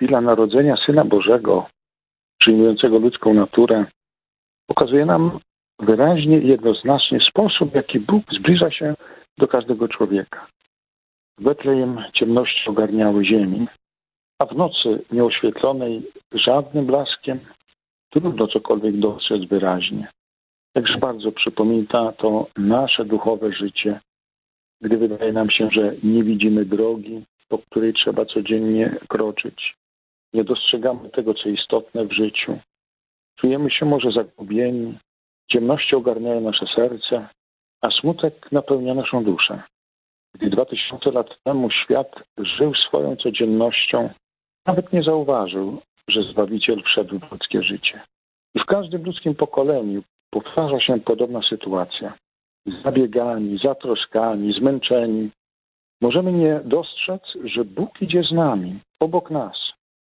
chwila narodzenia Syna Bożego, przyjmującego ludzką naturę, pokazuje nam wyraźnie i jednoznacznie sposób, w jaki Bóg zbliża się do każdego człowieka. W Betlejem ciemności ogarniały ziemi, a w nocy nieoświetlonej żadnym blaskiem trudno cokolwiek dostrzec wyraźnie. Jakże bardzo przypomina to nasze duchowe życie, gdy wydaje nam się, że nie widzimy drogi, po której trzeba codziennie kroczyć. Nie dostrzegamy tego, co istotne w życiu. Czujemy się może zagubieni, ciemności ogarniają nasze serce, a smutek napełnia naszą duszę. Gdy 2000 lat temu świat żył swoją codziennością, nawet nie zauważył, że Zbawiciel wszedł w ludzkie życie. I w każdym ludzkim pokoleniu powtarza się podobna sytuacja. Zabiegani, zatroskani, zmęczeni. Możemy nie dostrzec, że Bóg idzie z nami, obok nas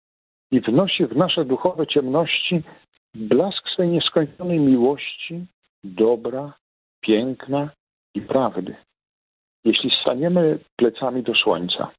i wnosi w nasze duchowe ciemności blask swej nieskończonej miłości, dobra, piękna i prawdy. Jeśli staniemy plecami do słońca,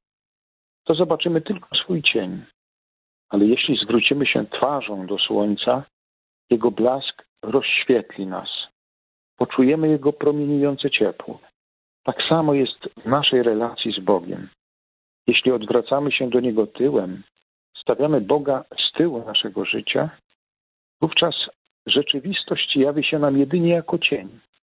to zobaczymy tylko swój cień. Ale jeśli zwrócimy się twarzą do słońca, jego blask rozświetli nas. Poczujemy jego promieniujące ciepło. Tak samo jest w naszej relacji z Bogiem. Jeśli odwracamy się do Niego tyłem, stawiamy Boga z tyłu naszego życia, wówczas rzeczywistość jawi się nam jedynie jako cień.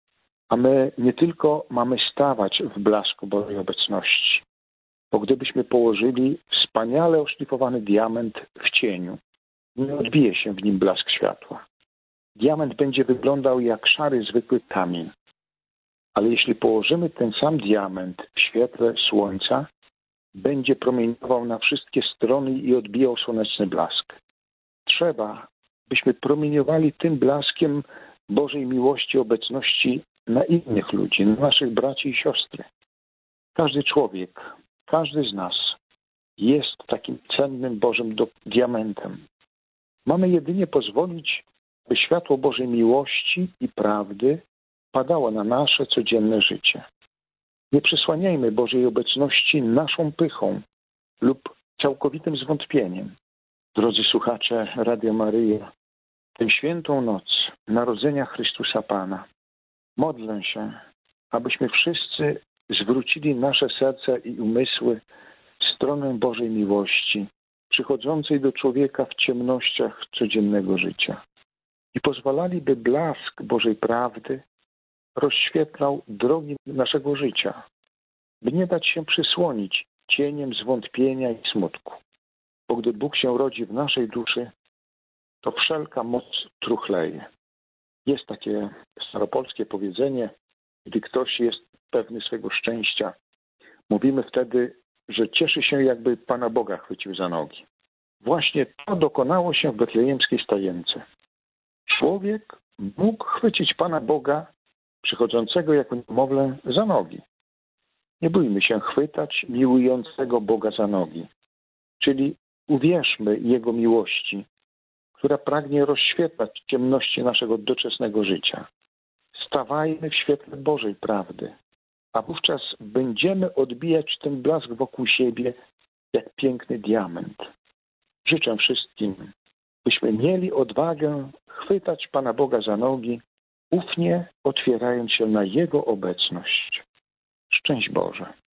A my nie tylko mamy stawać w blasku Bożej obecności, bo gdybyśmy położyli wspaniale oszlifowany diament w cieniu, nie odbije się w nim blask światła. Diament będzie wyglądał jak szary, zwykły kamień. Ale jeśli położymy ten sam diament w świetle słońca, będzie promieniował na wszystkie strony i odbijał słoneczny blask. Trzeba, byśmy promieniowali tym blaskiem Bożej miłości, obecności na innych ludzi, na naszych braci i siostry. Każdy człowiek, każdy z nas jest takim cennym Bożym diamentem. Mamy jedynie pozwolić, by światło Bożej miłości i prawdy padało na nasze codzienne życie. Nie przysłaniajmy Bożej obecności naszą pychą lub całkowitym zwątpieniem. Drodzy słuchacze Radia Maryja, tę świętą noc Narodzenia Chrystusa Pana modlę się, abyśmy wszyscy zwrócili nasze serca i umysły w stronę Bożej miłości, przychodzącej do człowieka w ciemnościach codziennego życia i pozwalali, by blask Bożej prawdy rozświetlał drogi naszego życia, by nie dać się przysłonić cieniem zwątpienia i smutku. Bo gdy Bóg się rodzi w naszej duszy, to wszelka moc truchleje. Jest takie staropolskie powiedzenie, gdy ktoś jest pewny swego szczęścia, mówimy wtedy, że cieszy się, jakby Pana Boga chwycił za nogi. Właśnie to dokonało się w betlejemskiej stajence. Człowiek mógł chwycić Pana Boga przychodzącego jako niemowlę za nogi. Nie bójmy się chwytać miłującego Boga za nogi, czyli uwierzmy Jego miłości, która pragnie rozświetlać ciemności naszego doczesnego życia. Stawajmy w świetle Bożej prawdy, a wówczas będziemy odbijać ten blask wokół siebie jak piękny diament. Życzę wszystkim, byśmy mieli odwagę chwytać Pana Boga za nogi, ufnie otwierając się na Jego obecność. Szczęść Boże.